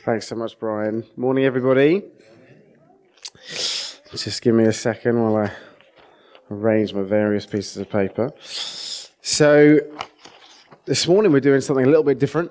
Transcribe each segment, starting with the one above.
Thanks so much, Brian. Morning, everybody. Just give me a second while I arrange my various pieces of paper. So, this morning we're doing something a little bit different.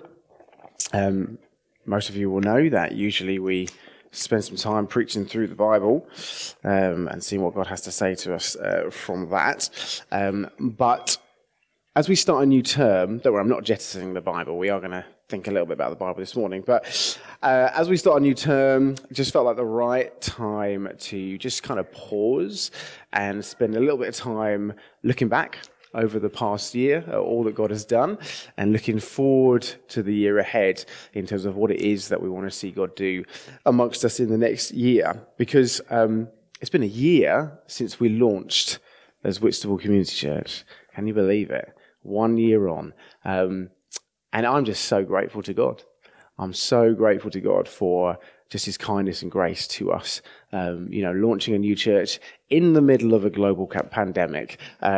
Most of you will know that usually we spend some time preaching through the Bible and seeing what God has to say to us from that. But as we start a new term, don't worry, I'm not jettisoning the Bible. We are going to think a little bit about the Bible this morning. But as we start a new term, it just felt like the right time to just kind of pause and spend a little bit of time looking back over the past year, all that God has done, and looking forward to the year ahead in terms of what it is that we want to see God do amongst us in the next year. Because it's been a year since we launched as Whitstable Community Church. Can you believe it? 1 year on. And I'm just so grateful to God. I'm so grateful to God for just his kindness and grace to us. Launching a new church in the middle of a global pandemic,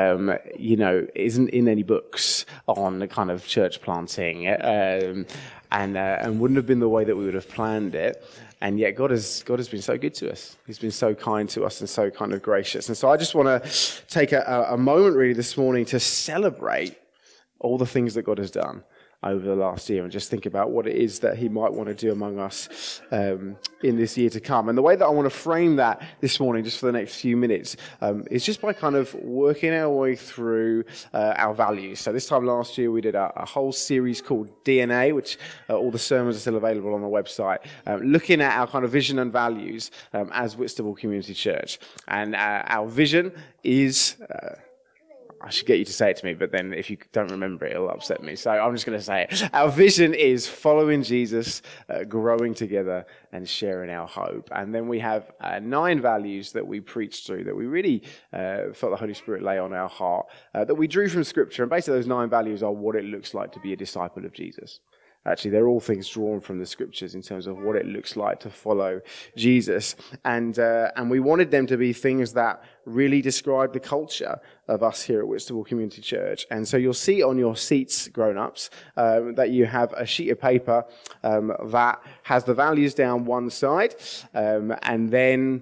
isn't in any books on the kind of church planting, and wouldn't have been the way that we would have planned it. And yet God has been so good to us. He's been so kind to us and so kind of gracious. And so I just want to take a moment really this morning to celebrate all the things that God has done over the last year and just think about what it is that he might want to do among us in this year to come. And the way that I want to frame that this morning, just for the next few minutes, is just by kind of working our way through our values. So this time last year, we did a whole series called DNA, which all the sermons are still available on the website, looking at our kind of vision and values as Whitstable Community Church. And our vision is... I should get you to say it to me, but then if you don't remember it, it'll upset me. So I'm just going to say it. Our vision is following Jesus, growing together, and sharing our hope. And then we have 9 values that we preach through that we really felt the Holy Spirit lay on our heart, that we drew from Scripture. And basically those 9 values are what it looks like to be a disciple of Jesus. Actually, they're all things drawn from the Scriptures in terms of what it looks like to follow Jesus. And we wanted them to be things that really describe the culture of us here at Whitstable Community Church. And so you'll see on your seats, grown-ups, that you have a sheet of paper that has the values down one side, and then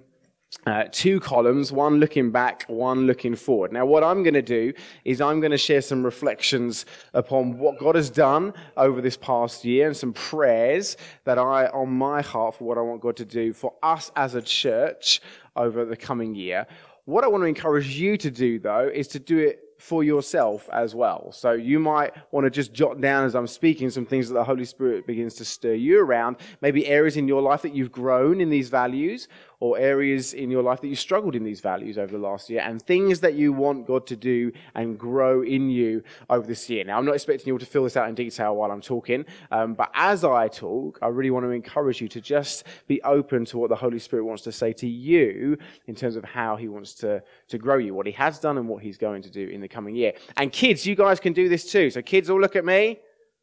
2 columns, one looking back, one looking forward. Now, what I'm going to do is I'm going to share some reflections upon what God has done over this past year and some prayers that are on my heart for what I want God to do for us as a church over the coming year. What I want to encourage you to do, though, is to do it for yourself as well. So you might want to just jot down as I'm speaking some things that the Holy Spirit begins to stir you around, maybe areas in your life that you've grown in these values, or areas in your life that you struggled in these values over the last year, and things that you want God to do and grow in you over this year. Now, I'm not expecting you all to fill this out in detail while I'm talking, but as I talk, I really want to encourage you to just be open to what the Holy Spirit wants to say to you in terms of how he wants to grow you, what he has done and what he's going to do in the coming year. And kids, you guys can do this too. So kids, all look at me.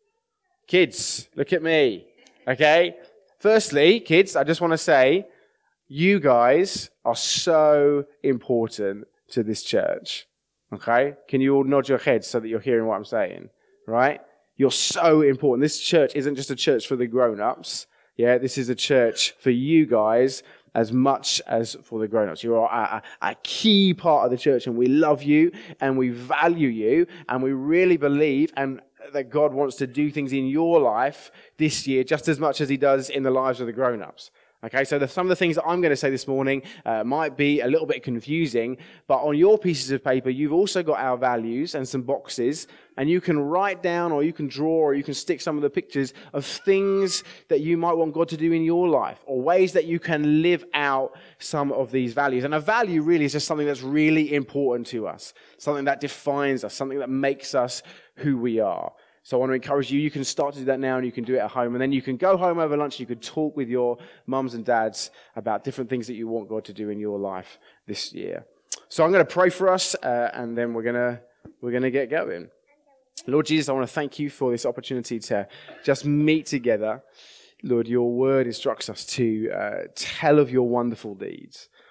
Kids, look at me. Okay? Firstly, kids, I just want to say, you guys are so important to this church, okay? Can you all nod your heads so that you're hearing what I'm saying, right? You're so important. This church isn't just a church for the grown-ups, yeah? This is a church for you guys as much as for the grown-ups. You are a key part of the church, and we love you, and we value you, and we really believe that God wants to do things in your life this year just as much as he does in the lives of the grown-ups. Okay, so some of the things that I'm going to say this morning might be a little bit confusing, but on your pieces of paper, you've also got our values and some boxes, and you can write down or you can draw or you can stick some of the pictures of things that you might want God to do in your life, or ways that you can live out some of these values. And a value really is just something that's really important to us, something that defines us, something that makes us who we are. So I want to encourage you, you can start to do that now and you can do it at home. And then you can go home over lunch, you can talk with your mums and dads about different things that you want God to do in your life this year. So I'm going to pray for us and then we're going to get going. Lord Jesus, I want to thank you for this opportunity to just meet together. Lord, your word instructs us to tell of your wonderful deeds.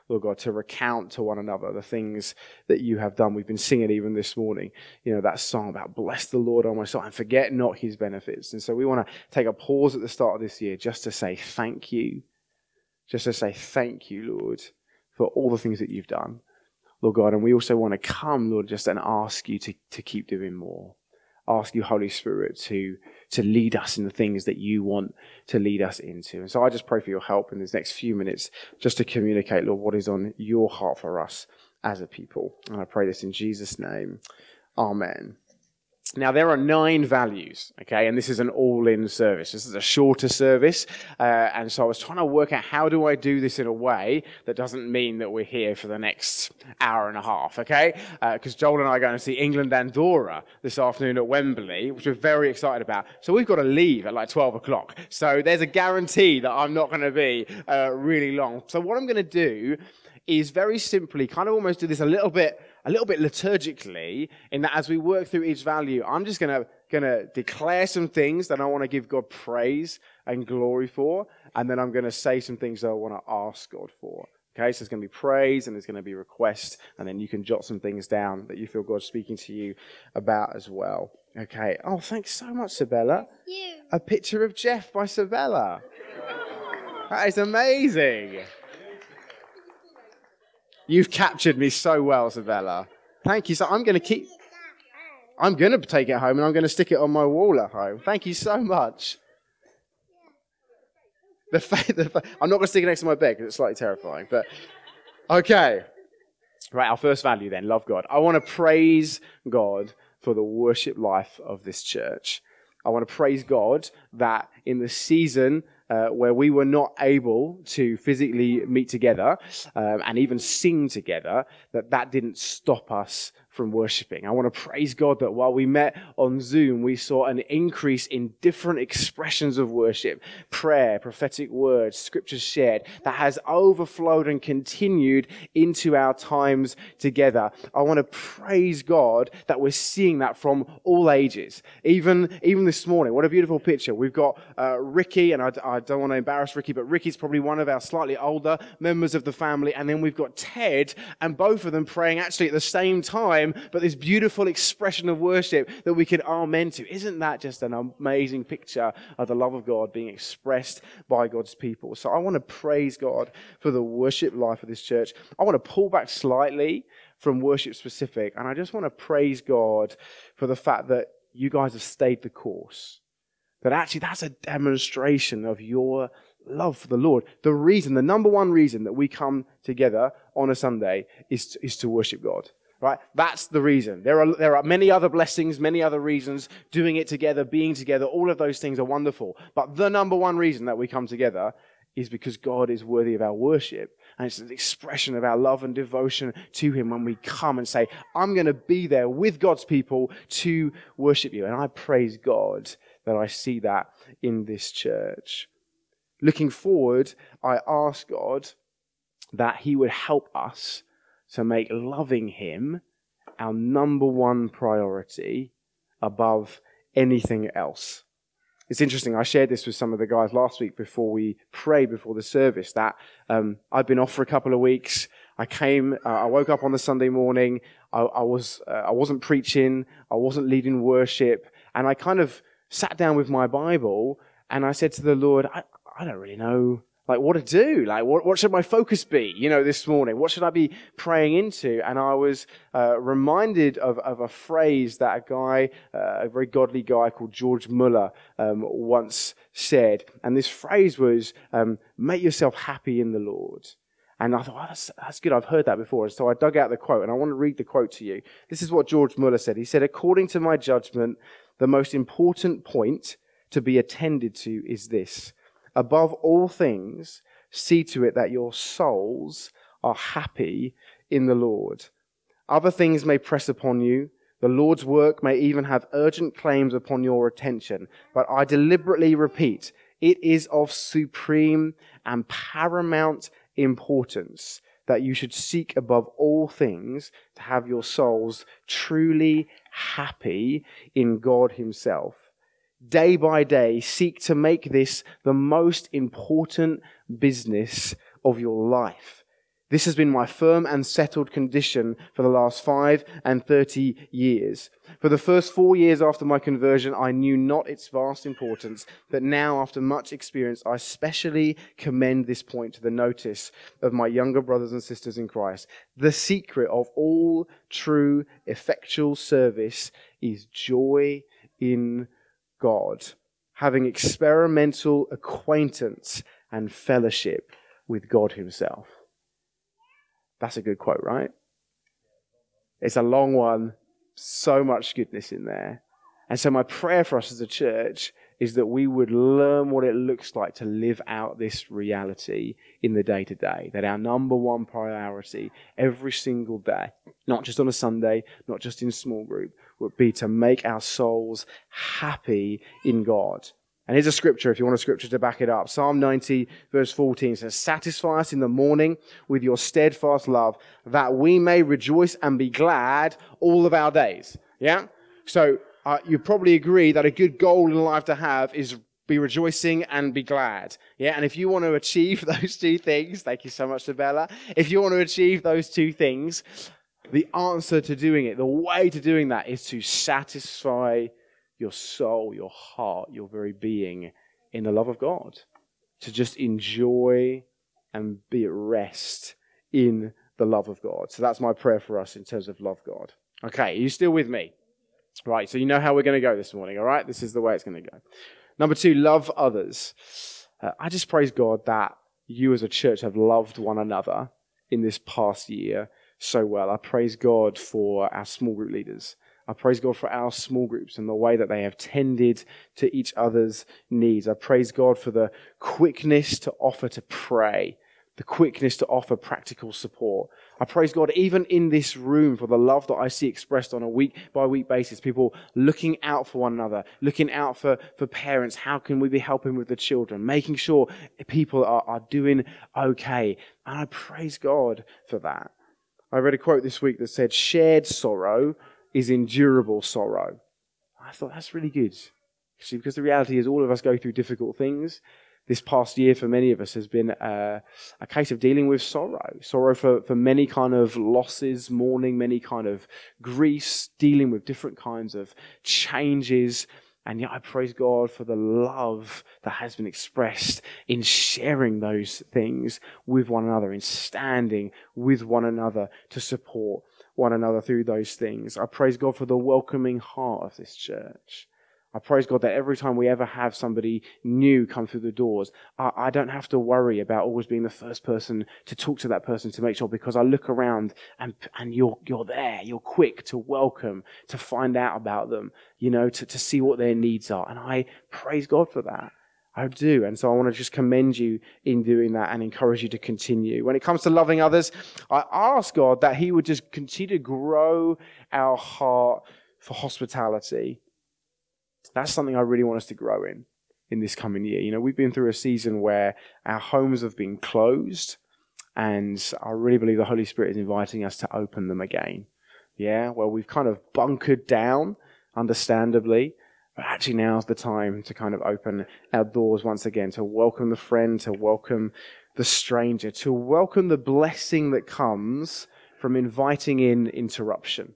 Lord God, to recount to one another the things that you have done. We've been singing even this morning, that song about bless the Lord, O my soul, and forget not his benefits. And so we want to take a pause at the start of this year just to say thank you. Just to say thank you, Lord, for all the things that you've done, Lord God. And we also want to come, Lord, just and ask you to keep doing more. Ask you, Holy Spirit, to lead us in the things that you want to lead us into. And so I just pray for your help in these next few minutes just to communicate, Lord, what is on your heart for us as a people. And I pray this in Jesus' name. Amen. Now, there are 9 values, okay, and this is an all-in service. This is a shorter service, and so I was trying to work out how do I do this in a way that doesn't mean that we're here for the next hour and a half, okay? Because Joel and I are going to see England-Andorra this afternoon at Wembley, which we're very excited about. So we've got to leave at like 12 o'clock. So there's a guarantee that I'm not going to be really long. So what I'm going to do is very simply kind of almost do this a little bit liturgically, in that as we work through each value, I'm just going to declare some things that I want to give God praise and glory for, and then I'm going to say some things that I want to ask God for. Okay, so there's going to be praise and there's going to be request, and then you can jot some things down that you feel God's speaking to you about as well. Okay. Oh, thanks so much, Sabella. Thank you. A picture of Jeff by Sabella. That is amazing. You've captured me so well, Sabella. Thank you. So I'm going to take it home and I'm going to stick it on my wall at home. Thank you so much. I'm not going to stick it next to my bed because it's slightly terrifying. But okay. Right, our first value then, love God. I want to praise God for the worship life of this church. I want to praise God that in the season where we were not able to physically meet together and even sing together, that didn't stop us from worshiping. I want to praise God that while we met on Zoom, we saw an increase in different expressions of worship, prayer, prophetic words, scriptures shared, that has overflowed and continued into our times together. I want to praise God that we're seeing that from all ages. Even this morning, what a beautiful picture. We've got Ricky, and I don't want to embarrass Ricky, but Ricky's probably one of our slightly older members of the family, and then we've got Ted, and both of them praying actually at the same time, but this beautiful expression of worship that we can amen to. Isn't that just an amazing picture of the love of God being expressed by God's people? So I want to praise God for the worship life of this church. I want to pull back slightly from worship specific, and I just want to praise God for the fact that you guys have stayed the course. That actually that's a demonstration of your love for the Lord. The number one reason that we come together on a Sunday is to worship God. Right? That's the reason. There are many other blessings, many other reasons. Doing it together, being together, all of those things are wonderful. But the number one reason that we come together is because God is worthy of our worship. And it's an expression of our love and devotion to Him when we come and say, I'm going to be there with God's people to worship you. And I praise God that I see that in this church. Looking forward, I ask God that He would help us to make loving Him our number one priority above anything else. It's interesting, I shared this with some of the guys last week before we prayed before the service, that I've been off for a couple of weeks. I woke up on the Sunday morning, I wasn't preaching, I wasn't leading worship, and I kind of sat down with my Bible and I said to the Lord, I don't really know what to do. What should my focus be, this morning? What should I be praying into? And I was reminded of a phrase that a very godly guy called George Muller once said. And this phrase was, make yourself happy in the Lord. And I thought, that's good. I've heard that before. And so I dug out the quote, and I want to read the quote to you. This is what George Muller said. He said, according to my judgment, the most important point to be attended to is this: above all things, see to it that your souls are happy in the Lord. Other things may press upon you. The Lord's work may even have urgent claims upon your attention. But I deliberately repeat, it is of supreme and paramount importance that you should seek above all things to have your souls truly happy in God Himself. Day by day, seek to make this the most important business of your life. This has been my firm and settled condition for the last 5 and 30 years. For the first 4 years after my conversion, I knew not its vast importance, but now, after much experience, I specially commend this point to the notice of my younger brothers and sisters in Christ. The secret of all true, effectual service is joy in God, having experimental acquaintance and fellowship with God himself. That's a good quote, right? It's a long one, so much goodness in there. And so my prayer for us as a church is that we would learn what it looks like to live out this reality in the day-to-day, that our number one priority every single day, not just on a Sunday, not just in small group, would be to make our souls happy in God. And here's a scripture, if you want a scripture to back it up. Psalm 90, verse 14 says, "Satisfy us in the morning with your steadfast love, that we may rejoice and be glad all of our days." Yeah? So you probably agree that a good goal in life to have is be rejoicing and be glad. Yeah? And if you want to achieve those two things, thank you so much to Bella. If you want to achieve those two things, the answer to doing it, the way to doing that is to satisfy your soul, your heart, your very being in the love of God. To just enjoy and be at rest in the love of God. So that's my prayer for us in terms of love God. Okay, are you still with me? Right, so you know how we're going to go this morning, all right? This is the way it's going to go. Number 2, love others. I just praise God that you as a church have loved one another in this past year so well. I praise God for our small group leaders. I praise God for our small groups and the way that they have tended to each other's needs. I praise God for the quickness to offer to pray, the quickness to offer practical support. I praise God even in this room for the love that I see expressed on a week-by-week basis. People looking out for one another, looking out for parents. How can we be helping with the children? Making sure people are doing okay. And I praise God for that. I read a quote this week that said, "Shared sorrow is endurable sorrow." I thought that's really good. Actually, because the reality is all of us go through difficult things. This past year for many of us has been a case of dealing with sorrow. Sorrow for many kind of losses, mourning, many kind of griefs, dealing with different kinds of changes. And yet I praise God for the love that has been expressed in sharing those things with one another, in standing with one another to support one another through those things. I praise God for the welcoming heart of this church. I praise God that every time we ever have somebody new come through the doors, I don't have to worry about always being the first person to talk to that person to make sure, because I look around and you're there. You're quick to welcome, to find out about them, to see what their needs are. And I praise God for that. I do. And so I want to just commend you in doing that and encourage you to continue. When it comes to loving others, I ask God that he would just continue to grow our heart for hospitality. That's something I really want us to grow in this coming year. We've been through a season where our homes have been closed, and I really believe the Holy Spirit is inviting us to open them again. Yeah, well, we've kind of bunkered down, understandably, but actually now's the time to kind of open our doors once again, to welcome the friend, to welcome the stranger, to welcome the blessing that comes from inviting in interruption.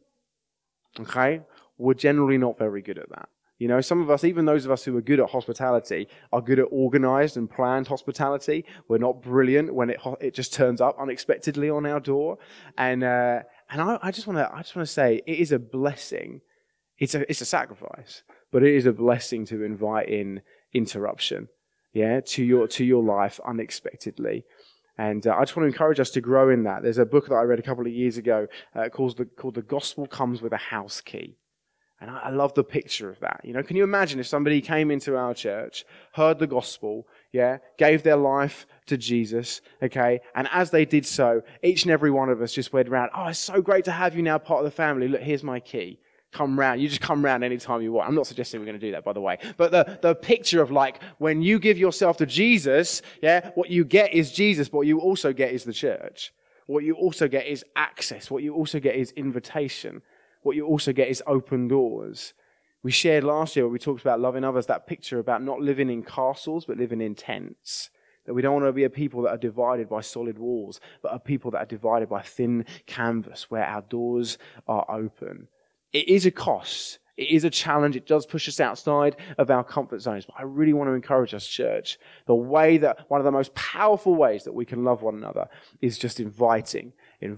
Okay? We're generally not very good at that. Some of us, even those of us who are good at hospitality, are good at organized and planned hospitality. We're not brilliant when it just turns up unexpectedly on our door. And I just want to say, it is a blessing. It's a sacrifice, but it is a blessing to invite in interruption, to your life unexpectedly. And I just want to encourage us to grow in that. There's a book that I read a couple of years ago called "The Gospel Comes with a House Key." And I love the picture of that. Can you imagine if somebody came into our church, heard the gospel, gave their life to Jesus, okay? And as they did so, each and every one of us just went around, "Oh, it's so great to have you now part of the family. Look, here's my key. Come round." You just come round anytime you want. I'm not suggesting we're going to do that, by the way. But the picture of when you give yourself to Jesus, what you get is Jesus, but what you also get is the church. What you also get is access. What you also get is invitation. What you also get is open doors. We shared last year when we talked about loving others, that picture about not living in castles, but living in tents. That we don't want to be a people that are divided by solid walls, but a people that are divided by thin canvas where our doors are open. It is a cost. It is a challenge. It does push us outside of our comfort zones. But I really want to encourage us, church. One of the most powerful ways that we can love one another is just inviting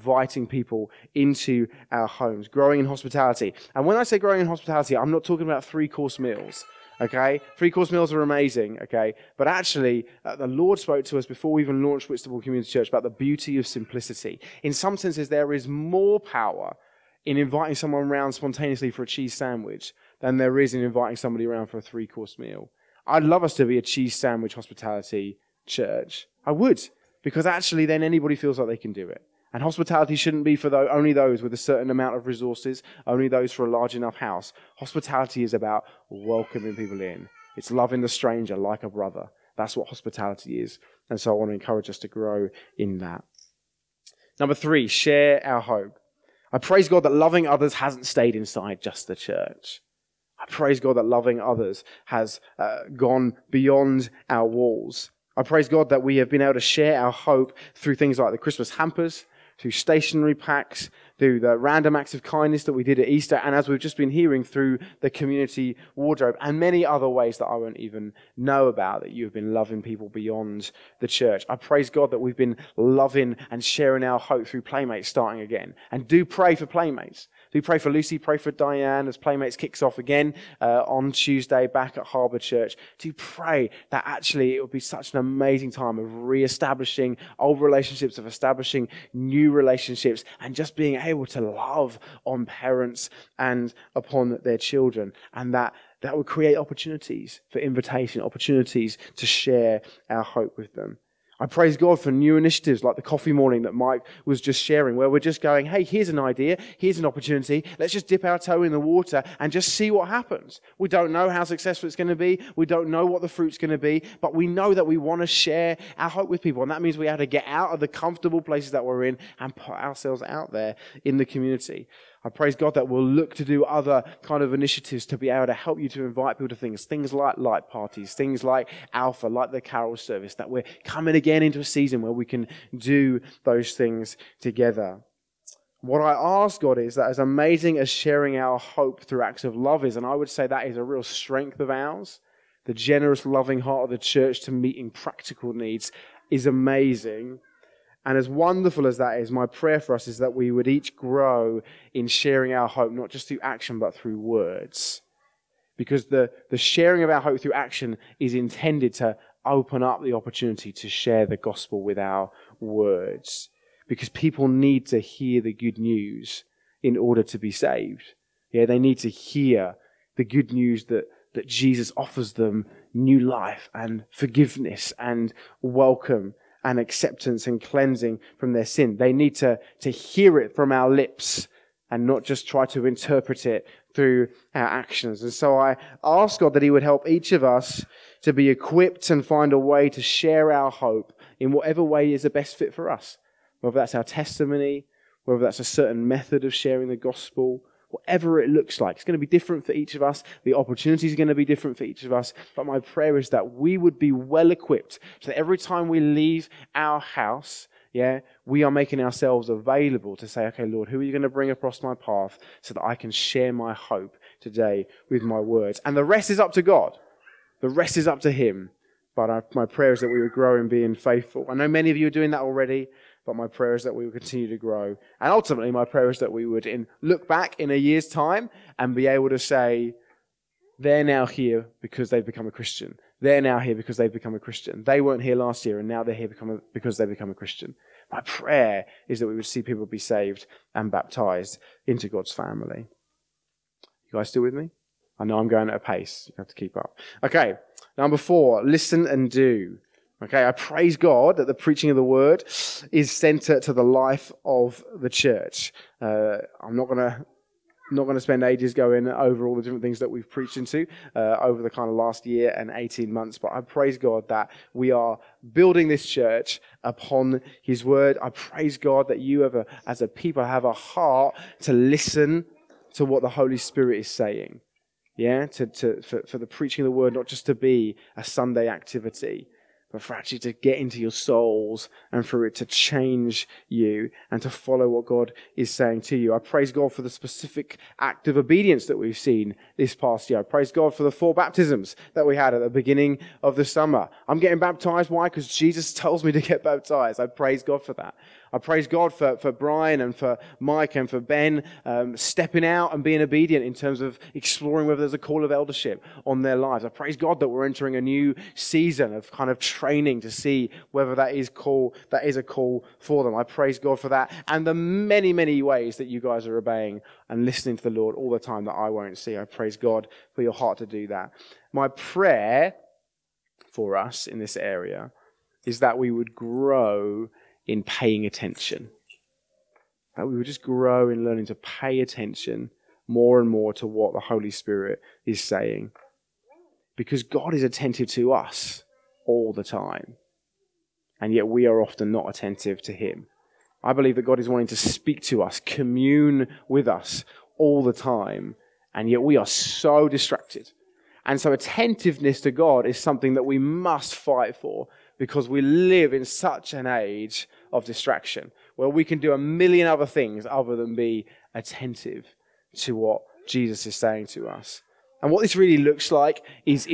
people into our homes, growing in hospitality. And when I say growing in hospitality, I'm not talking about 3-course meals. Okay, 3-course meals are amazing, okay? But actually, the Lord spoke to us before we even launched Whitstable Community Church about the beauty of simplicity. In some senses, there is more power in inviting someone around spontaneously for a cheese sandwich than there is in inviting somebody around for a 3-course meal. I'd love us to be a cheese sandwich hospitality church. I would, because actually then anybody feels like they can do it. And hospitality shouldn't be for only those with a certain amount of resources, only those for a large enough house. Hospitality is about welcoming people in. It's loving the stranger like a brother. That's what hospitality is. And so I want to encourage us to grow in that. Number 3, share our hope. I praise God that loving others hasn't stayed inside just the church. I praise God that loving others has gone beyond our walls. I praise God that we have been able to share our hope through things like the Christmas hampers, through stationery packs, through the random acts of kindness that we did at Easter, and as we've just been hearing, through the community wardrobe, and many other ways that I won't even know about, that you have been loving people beyond the church. I praise God that we've been loving and sharing our hope through Playmates starting again. And do pray for Playmates. Do pray for Lucy, pray for Diane as Playmates kicks off again on Tuesday back at Harbour Church. Do pray that actually it will be such an amazing time of re-establishing old relationships, of establishing new relationships, and just being able to love on parents and upon their children. And that would create opportunities for invitation, opportunities to share our hope with them. I praise God for new initiatives like the coffee morning that Mike was just sharing, where we're just going, hey, here's an idea, here's an opportunity, let's just dip our toe in the water and just see what happens. We don't know how successful it's going to be, we don't know what the fruit's going to be, but we know that we want to share our hope with people, and that means we have to get out of the comfortable places that we're in and put ourselves out there in the community. I praise God that we'll look to do other kind of initiatives to be able to help you to invite people to things like light parties, things like Alpha, like the carol service, that we're coming again into a season where we can do those things together. What I ask God is that as amazing as sharing our hope through acts of love is, and I would say that is a real strength of ours, the generous, loving heart of the church to meeting practical needs is amazing. And as wonderful as that is, my prayer for us is that we would each grow in sharing our hope, not just through action, but through words. Because the sharing of our hope through action is intended to open up the opportunity to share the gospel with our words. Because people need to hear the good news in order to be saved. Yeah, they need to hear the good news that Jesus offers them new life and forgiveness and welcome and acceptance and cleansing from their sin. They need to hear it from our lips and not just try to interpret it through our actions. And so I ask God that He would help each of us to be equipped and find a way to share our hope in whatever way is the best fit for us. Whether that's our testimony, whether that's a certain method of sharing the gospel, whatever it looks like. It's going to be different for each of us. The opportunities are going to be different for each of us. But my prayer is that we would be well equipped so that every time we leave our house, we are making ourselves available to say, okay, Lord, who are you going to bring across my path so that I can share my hope today with my words? And the rest is up to God. The rest is up to Him. But my prayer is that we would grow in being faithful. I know many of you are doing that already, but my prayer is that we would continue to grow. And ultimately, my prayer is that we would look back in a year's time and be able to say, they're now here because they've become a Christian. They're now here because they've become a Christian. They weren't here last year, and now they're here because they've become a Christian. My prayer is that we would see people be saved and baptized into God's family. You guys still with me? I know I'm going at a pace. You have to keep up. Okay, number 4, listen and do. Okay, I praise God that the preaching of the word is centre to the life of the church. I'm not going to spend ages going over all the different things that we've preached into over the kind of last year and 18 months, but I praise God that we are building this church upon His word. I praise God that you as a people have a heart to listen to what the Holy Spirit is saying. Yeah, for the preaching of the word, not just to be a Sunday activity, but for actually to get into your souls and for it to change you and to follow what God is saying to you. I praise God for the specific act of obedience that we've seen this past year. I praise God for the 4 baptisms that we had at the beginning of the summer. I'm getting baptized. Why? Because Jesus tells me to get baptized. I praise God for that. I praise God for Brian and for Mike and for Ben stepping out and being obedient in terms of exploring whether there's a call of eldership on their lives. I praise God that we're entering a new season of kind of training to see whether that is a call for them. I praise God for that and the many, many ways that you guys are obeying and listening to the Lord all the time that I won't see. I praise God for your heart to do that. My prayer for us in this area is that we would grow in paying attention. That we would just grow in learning to pay attention more and more to what the Holy Spirit is saying. Because God is attentive to us all the time. And yet we are often not attentive to Him. I believe that God is wanting to speak to us, commune with us all the time. And yet we are so distracted. And so attentiveness to God is something that we must fight for, because we live in such an age of distraction where we can do a million other things other than be attentive to what Jesus is saying to us. And what this really looks like is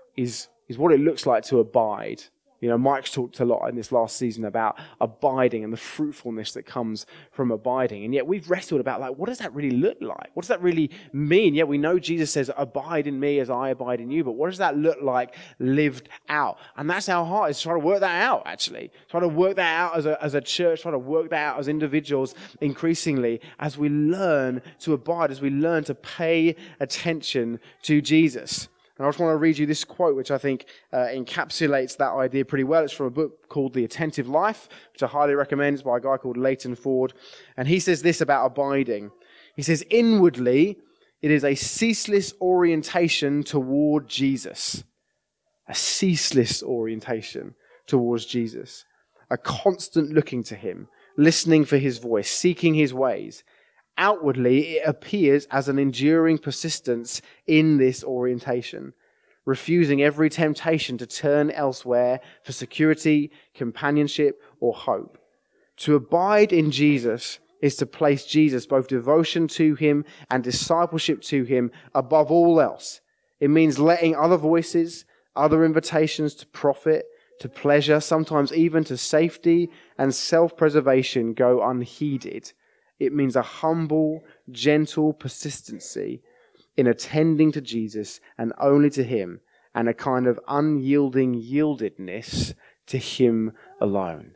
what it looks like to abide. You know, Mike's talked a lot in this last season about abiding and the fruitfulness that comes from abiding. And yet we've wrestled about, like, what does that really look like? What does that really mean? Yeah, we know Jesus says, abide in me as I abide in you. But what does that look like lived out? And that's our heart, is trying to work that out, actually. Trying to work that out as a church, trying to work that out as individuals increasingly as we learn to abide, as we learn to pay attention to Jesus. And I just want to read you this quote, which I think encapsulates that idea pretty well. It's from a book called The Attentive Life, which I highly recommend. It's by a guy called Leighton Ford. And he says this about abiding. He says, inwardly, it is a ceaseless orientation toward Jesus. A ceaseless orientation towards Jesus. A constant looking to Him, listening for His voice, seeking His ways. Outwardly, it appears as an enduring persistence in this orientation, refusing every temptation to turn elsewhere for security, companionship, or hope. To abide in Jesus is to place Jesus, both devotion to Him and discipleship to Him, above all else. It means letting other voices, other invitations to profit, to pleasure, sometimes even to safety and self-preservation go unheeded. It means a humble, gentle persistency in attending to Jesus and only to Him, and a kind of unyielding yieldedness to Him alone.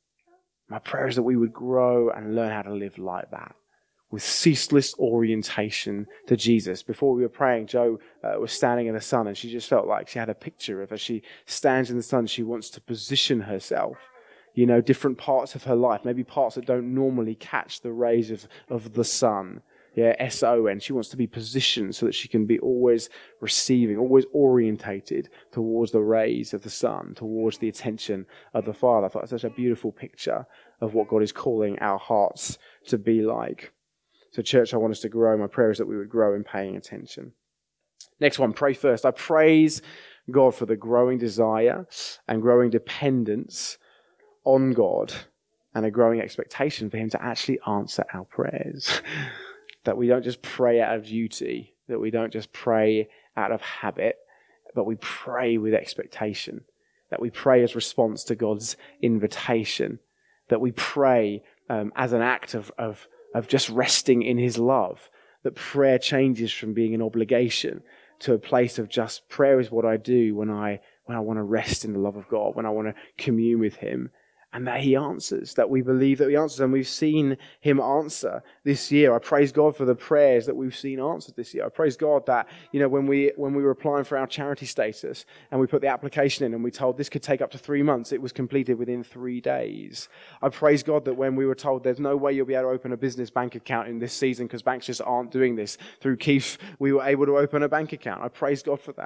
My prayer is that we would grow and learn how to live like that, with ceaseless orientation to Jesus. Before we were praying, Jo was standing in the sun, and she just felt like she had a picture of, as she stands in the sun, she wants to position herself. You know, different parts of her life, maybe parts that don't normally catch the rays of the sun. Yeah, S-O-N. She wants to be positioned so that she can be always receiving, always orientated towards the rays of the sun, towards the attention of the Father. I thought it was such a beautiful picture of what God is calling our hearts to be like. So church, I want us to grow. My prayer is that we would grow in paying attention. Next one, pray first. I praise God for the growing desire and growing dependence on God and a growing expectation for Him to actually answer our prayers. That we don't just pray out of duty, that we don't just pray out of habit, but we pray with expectation. That we pray as response to God's invitation. That we pray as an act of just resting in His love. That prayer changes from being an obligation to a place of just prayer is what I do when I want to rest in the love of God, when I want to commune with Him. And that He answers, that we believe that He answers, and we've seen Him answer this year. I praise God for the prayers that we've seen answered this year. I praise God that, you know, when we were applying for our charity status and we put the application in and we told this could take up to 3 months, it was completed within 3 days. I praise God that when we were told there's no way you'll be able to open a business bank account in this season because banks just aren't doing this, through Keith, we were able to open a bank account. I praise God for that.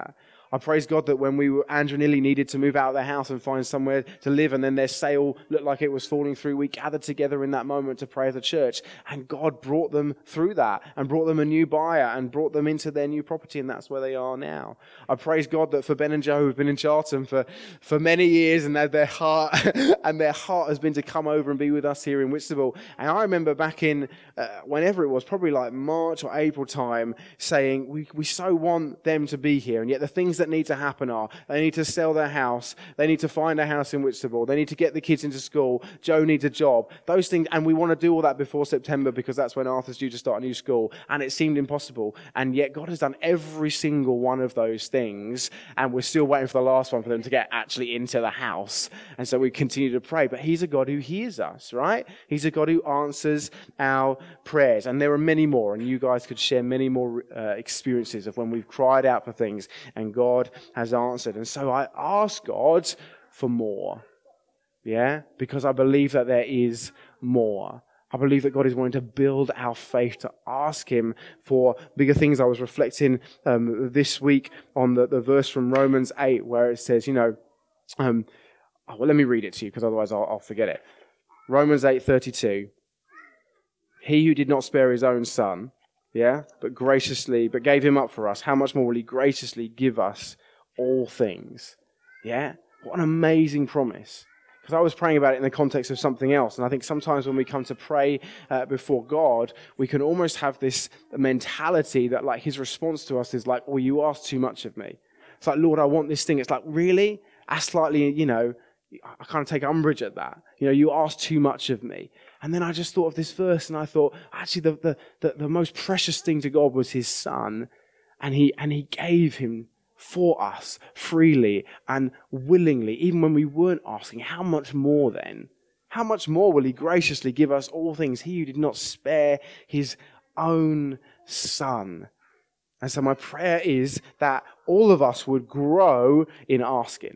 I praise God that when Andrew and Illy needed to move out of their house and find somewhere to live, and then their sale looked like it was falling through, we gathered together in that moment to pray as a church, and God brought them through that and brought them a new buyer and brought them into their new property, and that's where they are now. I praise God that for Ben and Joe, who've been in Charlton for many years, and that their heart has been to come over and be with us here in Whitstable. And I remember back in whenever it was, probably like March or April time, saying we so want them to be here, and yet the things that need to happen are they need to sell their house, they need to find a house in Whitstable, they need to get the kids into school, Joe needs a job, those things, and we want to do all that before September because that's when Arthur's due to start a new school, and it seemed impossible, and yet God has done every single one of those things, and we're still waiting for the last one for them to get actually into the house, and so we continue to pray. But He's a God who hears us, right? He's a God who answers our prayers, and there are many more, and you guys could share many more experiences of when we've cried out for things and God has answered. And so I ask God for more, because I believe that there is more. I believe that God is wanting to build our faith, to ask Him for bigger things. I was reflecting this week on the verse from Romans 8 where it says, let me read it to you because otherwise I'll forget it. Romans 8:32. He who did not spare His own Son, but gave Him up for us, how much more will He graciously give us all things? Yeah? What an amazing promise. Because I was praying about it in the context of something else, and I think sometimes when we come to pray before God, we can almost have this mentality that like His response to us is like, well, you ask too much of me. It's like, Lord, I want this thing. It's like, really? That's slightly, I kind of take umbrage at that. You ask too much of me. And then I just thought of this verse, and I thought, actually, the most precious thing to God was His Son, and He gave Him for us freely and willingly, even when we weren't asking. How much more then? How much more will He graciously give us all things? He who did not spare His own Son. And so my prayer is that all of us would grow in asking.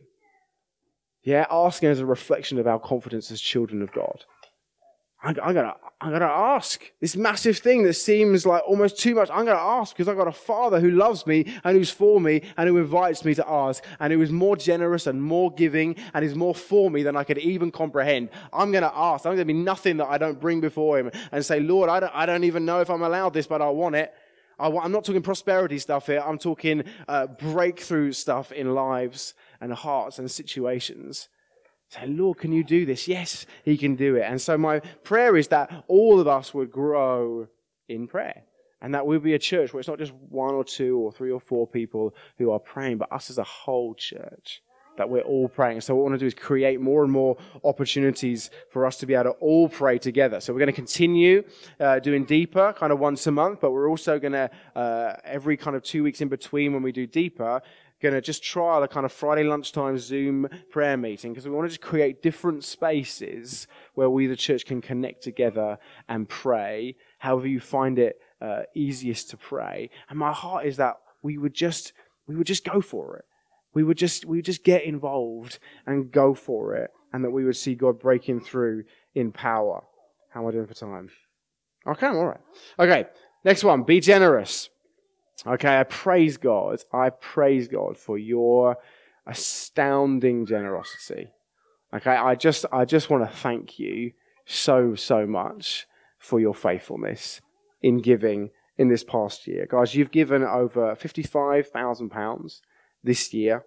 Asking as a reflection of our confidence as children of God. I gotta ask. This massive thing that seems like almost too much, I'm gonna ask because I've got a Father who loves me and who's for me and who invites me to ask and who is more generous and more giving and is more for me than I could even comprehend. I'm gonna ask. I'm gonna be nothing that I don't bring before Him and say, Lord, I don't even know if I'm allowed this, but I want it. I'm not talking prosperity stuff here. I'm talking breakthrough stuff in lives and hearts and situations. Say, Lord, can you do this? Yes, He can do it. And so my prayer is that all of us would grow in prayer. And that we'll be a church where it's not just one or two or three or four people who are praying, but us as a whole church, that we're all praying. So what we want to do is create more and more opportunities for us to be able to all pray together. So we're going to continue doing Deeper kind of once a month, but we're also going to, every kind of 2 weeks in between when we do Deeper, going to just trial a kind of Friday lunchtime Zoom prayer meeting because we want to just create different spaces where we, the church, can connect together and pray, however you find it easiest to pray. And my heart is that we would just go for it. We would just get involved and go for it, and that we would see God breaking through in power. How am I doing for time? Okay, I'm all right. Okay, next one, be generous. Okay, I praise God for your astounding generosity. Okay, I just want to thank you so much for your faithfulness in giving in this past year. Guys, you've given over £55,000 this year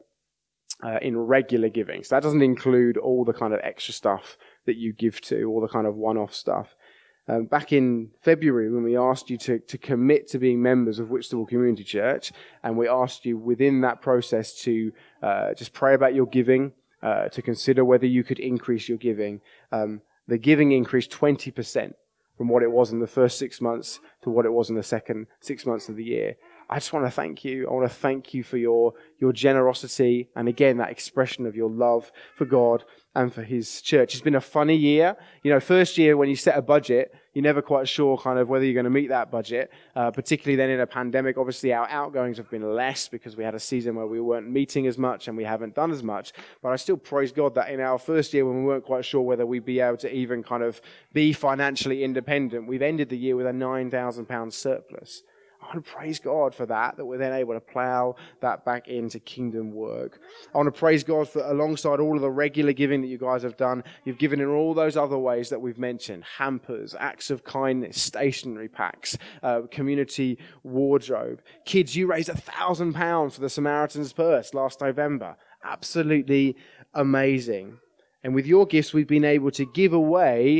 in regular giving. So that doesn't include all the kind of extra stuff that you give to, all the kind of one-off stuff. Back in February, when we asked you to commit to being members of Whitstable Community Church, and we asked you within that process to just pray about your giving, to consider whether you could increase your giving, the giving increased 20% from what it was in the first 6 months to what it was in the second 6 months of the year. I just want to thank you. I want to thank you for your generosity, and again, that expression of your love for God and for His church. It's been a funny year. First year when you set a budget, you're never quite sure kind of whether you're going to meet that budget, particularly then in a pandemic. Obviously, our outgoings have been less because we had a season where we weren't meeting as much and we haven't done as much. But I still praise God that in our first year when we weren't quite sure whether we'd be able to even kind of be financially independent, we've ended the year with a £9,000 surplus. I want to praise God for that we're then able to plough that back into kingdom work. I want to praise God for, alongside all of the regular giving that you guys have done, you've given in all those other ways that we've mentioned: hampers, acts of kindness, stationery packs, community wardrobe. Kids, you raised £1,000 for the Samaritan's Purse last November. Absolutely amazing. And with your gifts, we've been able to give away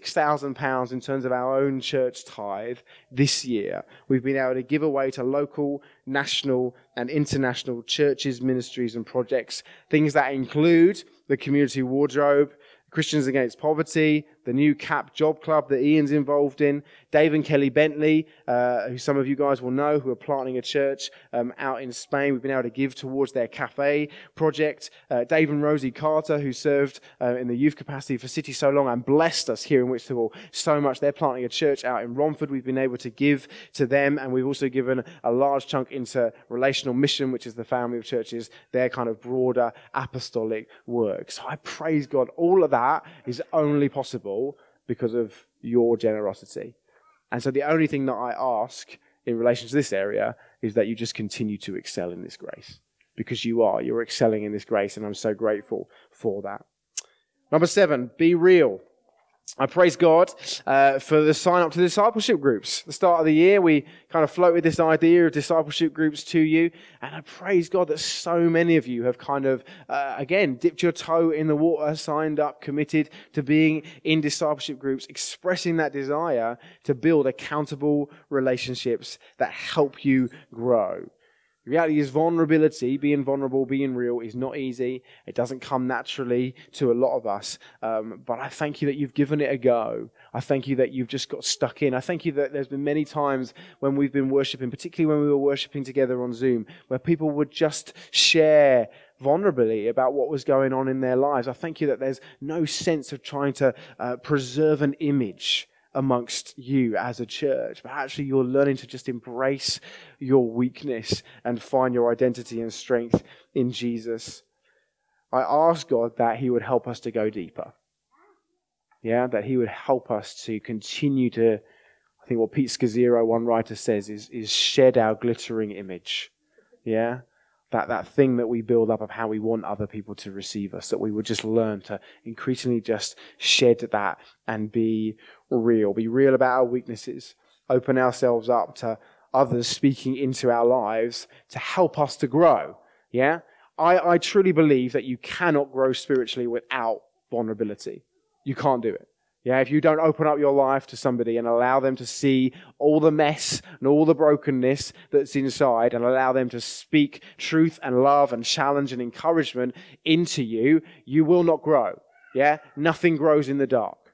£6,000 in terms of our own church tithe this year. We've been able to give away to local, national, and international churches, ministries, and projects. Things that include the community wardrobe, Christians Against Poverty, the new CAP Job Club that Ian's involved in, Dave and Kelly Bentley, who some of you guys will know, who are planting a church out in Spain. We've been able to give towards their cafe project. Dave and Rosie Carter, who served in the youth capacity for City so long and blessed us here in Whitstable so much. They're planting a church out in Romford. We've been able to give to them, and we've also given a large chunk into Relational Mission, which is the family of churches, their kind of broader apostolic work. So I praise God. All of that is only possible because of your generosity. And so the only thing that I ask in relation to this area is that you just continue to excel in this grace. Because you're excelling in this grace, and I'm so grateful for that. Number 7, be real. I praise God for the sign up to the discipleship groups. The start of the year, we kind of floated this idea of discipleship groups to you. And I praise God that so many of you have kind of, again, dipped your toe in the water, signed up, committed to being in discipleship groups, expressing that desire to build accountable relationships that help you grow. The reality is vulnerability, being vulnerable, being real is not easy. It doesn't come naturally to a lot of us. But I thank you that you've given it a go. I thank you that you've just got stuck in. I thank you that there's been many times when we've been worshiping, particularly when we were worshiping together on Zoom, where people would just share vulnerably about what was going on in their lives. I thank you that there's no sense of trying to preserve an image amongst you as a church, but actually you're learning to just embrace your weakness and find your identity and strength in Jesus. I ask God that He would help us to go deeper. Yeah, that He would help us to continue to, I think what Pete Scazzero, one writer, says is shed our glittering image. Yeah, that thing that we build up of how we want other people to receive us, that we would just learn to increasingly just shed that and be real about our weaknesses, open ourselves up to others speaking into our lives to help us to grow. Yeah, I truly believe that you cannot grow spiritually without vulnerability. You can't do it. Yeah, if you don't open up your life to somebody and allow them to see all the mess and all the brokenness that's inside and allow them to speak truth and love and challenge and encouragement into you, you will not grow. Yeah, nothing grows in the dark.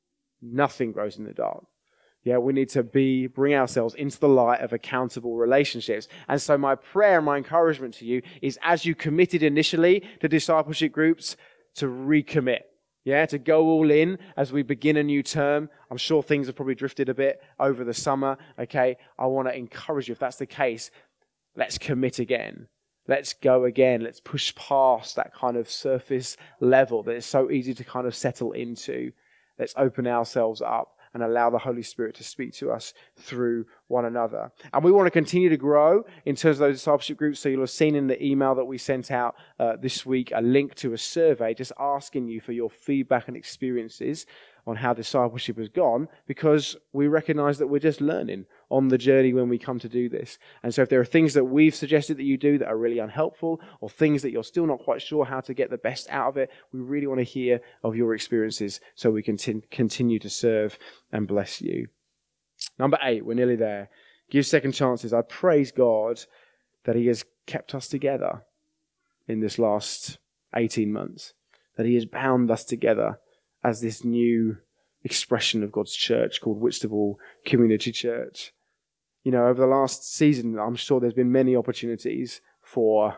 Nothing grows in the dark. Yeah, we need to bring ourselves into the light of accountable relationships. And so my prayer and my encouragement to you is, as you committed initially to discipleship groups, to recommit. Yeah, to go all in as we begin a new term. I'm sure things have probably drifted a bit over the summer. Okay, I want to encourage you, if that's the case, let's commit again. Let's go again. Let's push past that kind of surface level that is so easy to kind of settle into. Let's open ourselves up and allow the Holy Spirit to speak to us through one another. And we want to continue to grow in terms of those discipleship groups. So you'll have seen in the email that we sent out this week a link to a survey just asking you for your feedback and experiences on how discipleship has gone, because we recognize that we're just learning on the journey when we come to do this. And so if there are things that we've suggested that you do that are really unhelpful, or things that you're still not quite sure how to get the best out of it, we really want to hear of your experiences so we can continue to serve and bless you. Number 8, we're nearly there. Give second chances. I praise God that He has kept us together in this last 18 months, that He has bound us together as this new expression of God's church called Whitstable Community Church. You know, over the last season, I'm sure there's been many opportunities for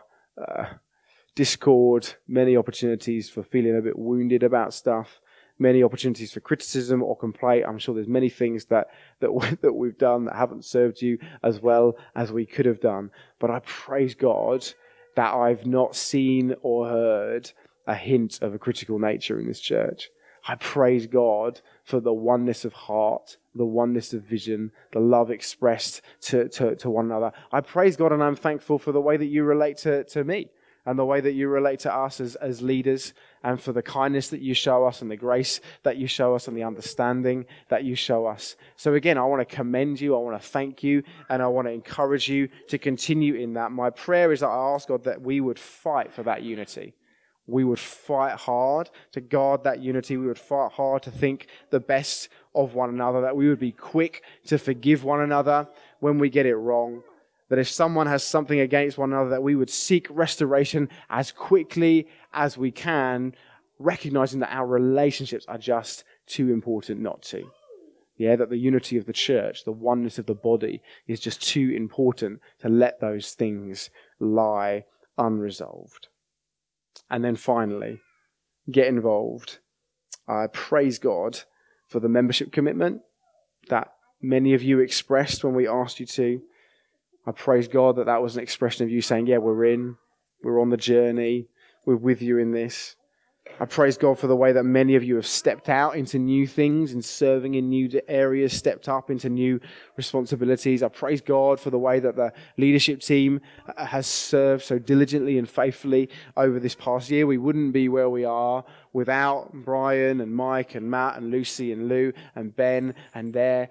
discord, many opportunities for feeling a bit wounded about stuff, many opportunities for criticism or complaint. I'm sure there's many things that we've done that haven't served you as well as we could have done. But I praise God that I've not seen or heard a hint of a critical nature in this church. I praise God for the oneness of heart, the oneness of vision, the love expressed to one another. I praise God and I'm thankful for the way that you relate to me and the way that you relate to us as leaders, and for the kindness that you show us and the grace that you show us and the understanding that you show us. So again, I want to commend you, I want to thank you, and I want to encourage you to continue in that. My prayer is that I ask God that we would fight for that unity. We would fight hard to guard that unity. We would fight hard to think the best of one another, that we would be quick to forgive one another when we get it wrong. That if someone has something against one another, that we would seek restoration as quickly as we can, recognizing that our relationships are just too important not to. Yeah, that the unity of the church, the oneness of the body, is just too important to let those things lie unresolved. And then finally, get involved. I praise God for the membership commitment that many of you expressed when we asked you to. I praise God that was an expression of you saying, yeah, we're on the journey, we're with you in this. I praise God for the way that many of you have stepped out into new things and serving in new areas, stepped up into new responsibilities. I praise God for the way that the leadership team has served so diligently and faithfully over this past year. We wouldn't be where we are without Brian and Mike and Matt and Lucy and Lou and Ben and their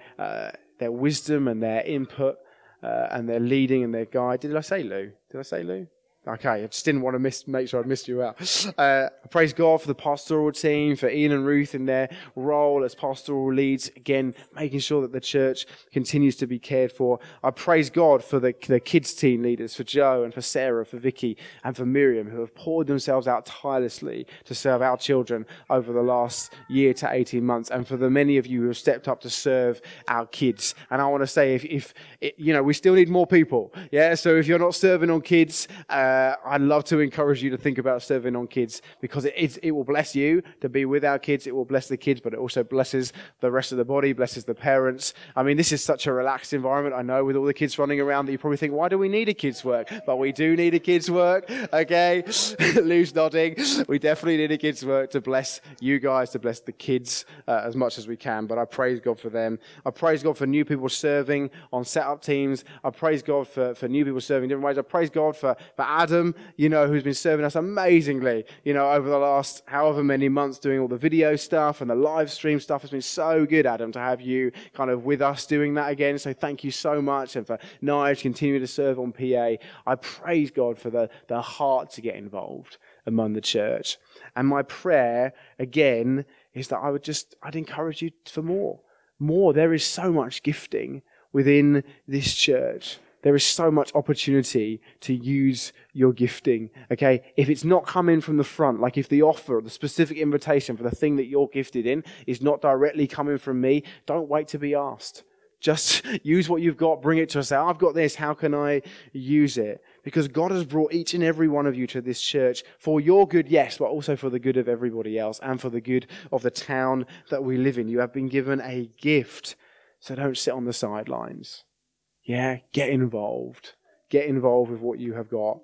wisdom and their input and their leading and their guide. Did I say Lou? Okay, I just didn't want to make sure I missed you out. I praise God for the pastoral team, for Ian and Ruth in their role as pastoral leads, again, making sure that the church continues to be cared for. I praise God for the kids team leaders, for Joe and for Sarah, for Vicky and for Miriam, who have poured themselves out tirelessly to serve our children over the last year to 18 months, and for the many of you who have stepped up to serve our kids. And I want to say, if we still need more people. Yeah, so if you're not serving on kids, I'd love to encourage you to think about serving on kids, because it will bless you to be with our kids. It will bless the kids, but it also blesses the rest of the body, blesses the parents. I mean, this is such a relaxed environment. I know, with all the kids running around, that you probably think, why do we need a kids' work? But we do need a kids' work, okay? Lou's nodding. We definitely need a kids' work to bless you guys, to bless the kids as much as we can. But I praise God for them. I praise God for new people serving on setup teams. I praise God for new people serving in different ways. I praise God for Adam, who's been serving us amazingly, over the last however many months, doing all the video stuff and the live stream stuff. It's been so good, Adam, to have you kind of with us doing that again. So thank you so much. And for Nige continuing to serve on PA. I praise God for the heart to get involved among the church. And my prayer, again, is that I'd encourage you for more. More. There is so much gifting within this church. There is so much opportunity to use your gifting, okay? If it's not coming from the front, like if the offer, the specific invitation for the thing that you're gifted in is not directly coming from me, don't wait to be asked. Just use what you've got, bring it to us. Say, I've got this, how can I use it? Because God has brought each and every one of you to this church for your good, yes, but also for the good of everybody else and for the good of the town that we live in. You have been given a gift, so don't sit on the sidelines. Yeah, get involved. Get involved with what you have got.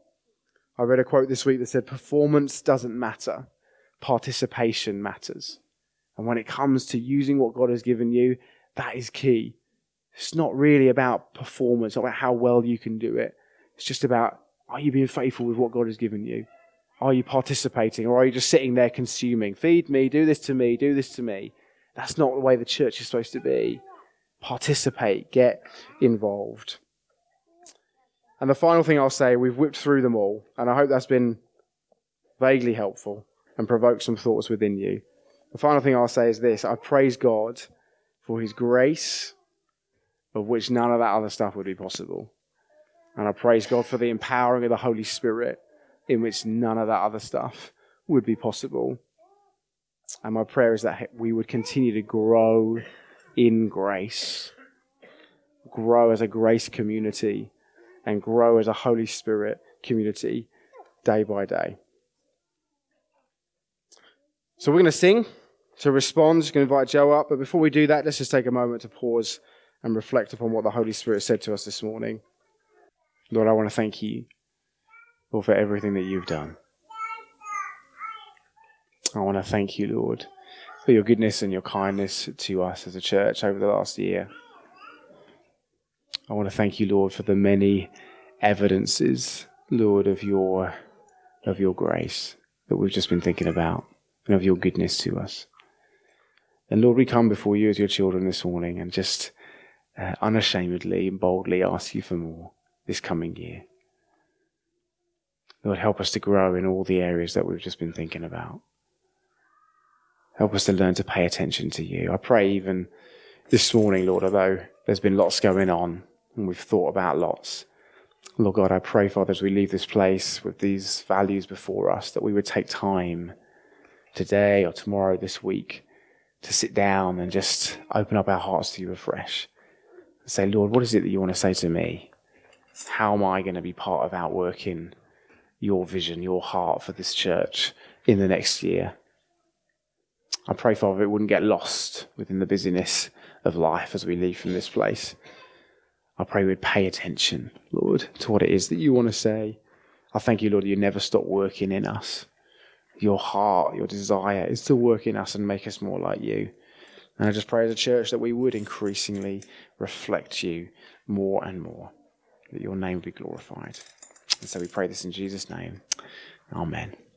I read a quote this week that said, performance doesn't matter. Participation matters. And when it comes to using what God has given you, that is key. It's not really about performance or about how well you can do it. It's just about, are you being faithful with what God has given you? Are you participating, or are you just sitting there consuming? Feed me, do this to me, do this to me. That's not the way the church is supposed to be. Participate, get involved. And the final thing I'll say, we've whipped through them all, and I hope that's been vaguely helpful and provoked some thoughts within you. The final thing I'll say is this: I praise God for his grace, of which none of that other stuff would be possible. And I praise God for the empowering of the Holy Spirit, in which none of that other stuff would be possible. And my prayer is that we would continue to grow in grace, grow as a grace community, and grow as a Holy Spirit community day by day. So we're going to sing to respond. Just going to invite Joe up. But before we do that, let's just take a moment to pause and reflect upon what the Holy Spirit said to us this morning. Lord, I want to thank you, Lord, for everything that you've done. I want to thank you, Lord, for your goodness and your kindness to us as a church over the last year. I want to thank you, Lord, for the many evidences, Lord, of your grace that we've just been thinking about, and of your goodness to us. And Lord, we come before you as your children this morning and just unashamedly and boldly ask you for more this coming year. Lord, help us to grow in all the areas that we've just been thinking about. Help us to learn to pay attention to you. I pray even this morning, Lord, although there's been lots going on and we've thought about lots, Lord God, I pray, Father, as we leave this place with these values before us, that we would take time today or tomorrow, this week, to sit down and just open up our hearts to you afresh. And say, Lord, what is it that you want to say to me? How am I going to be part of outworking your vision, your heart for this church in the next year? I pray, Father, it wouldn't get lost within the busyness of life as we leave from this place. I pray we'd pay attention, Lord, to what it is that you want to say. I thank you, Lord, you never stop working in us. Your heart, your desire is to work in us and make us more like you. And I just pray as a church that we would increasingly reflect you more and more, that your name would be glorified. And so we pray this in Jesus' name. Amen.